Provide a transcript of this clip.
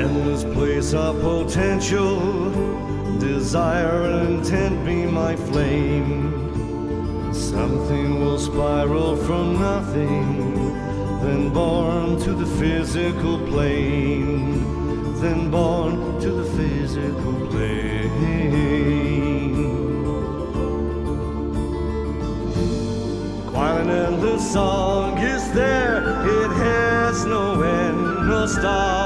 endless place of potential, desire and intent be my flame. Something will spiral from nothing, then born to the physical plane, then born to the physical plane. While an endless song is there, it has no end, no start.